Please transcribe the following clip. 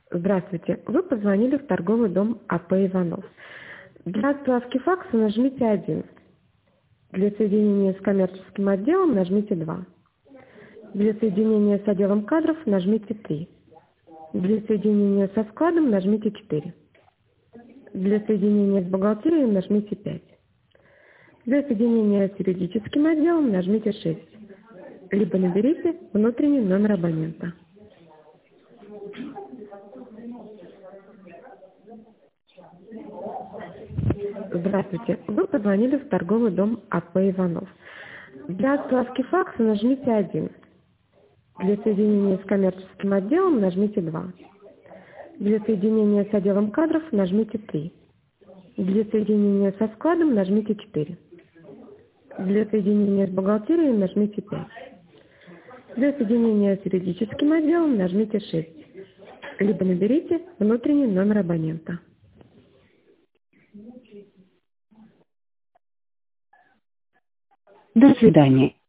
Здравствуйте. Вы позвонили в торговый дом АП «Иванов». Для отправки факса нажмите 1. Для соединения с коммерческим отделом нажмите 2. Для соединения с отделом кадров нажмите 3. Для соединения со складом нажмите 4. Для соединения с бухгалтерией нажмите 5. Для соединения с юридическим отделом нажмите 6. Либо наберите внутренний номер абонента. Здравствуйте. Вы позвонили в торговый дом АП «Иванов». Для отправки факса нажмите 1. Для соединения с коммерческим отделом нажмите 2. Для соединения с отделом кадров нажмите 3. Для соединения со складом нажмите 4. Для соединения с бухгалтерией нажмите 5. Для соединения с юридическим отделом нажмите 6. Либо наберите внутренний номер абонента. До свидания.